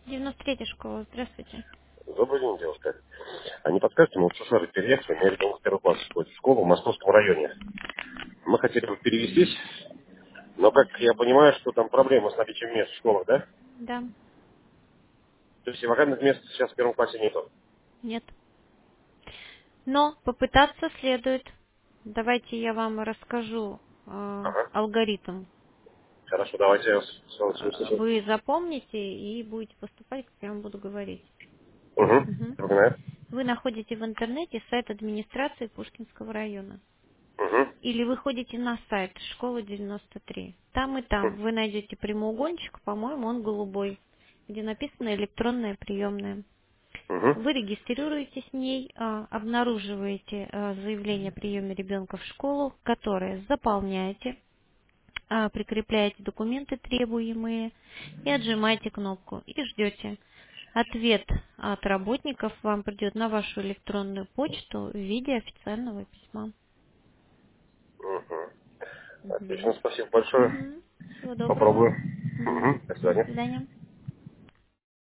93-я школа, здравствуйте. Добрый день, девушка. А не подскажете, мы вот с Сашарой переехали, у меня ребенок в первый класс ходит в школу в московском районе. Мы хотели бы перевестись, но, как я понимаю, что там проблемы с наличием мест в школах, да? Да, То есть вакантных мест сейчас в первом классе нету. нет. Но попытаться следует. Давайте я вам расскажу Ага. алгоритм. Хорошо, давайте я вас услышу. Вы запомните и будете поступать, как я вам буду говорить. Угу. Мгм. Другая. Вы находите в интернете сайт администрации Пушкинского района. Угу. Или вы ходите на сайт школы 93. Там и там вы найдете прямоугольничек, по-моему, он голубой, где написано электронная приемная. Угу. Вы регистрируетесь в ней, обнаруживаете заявление о приеме ребенка в школу, которое заполняете, прикрепляете документы требуемые и отжимаете кнопку и ждете. Ответ от работников вам придет на вашу электронную почту в виде официального письма. Угу. Мгм. Отлично, спасибо большое. Мгм. Всего доброго. Попробую. Мгм. Угу. До До свидания. свидания.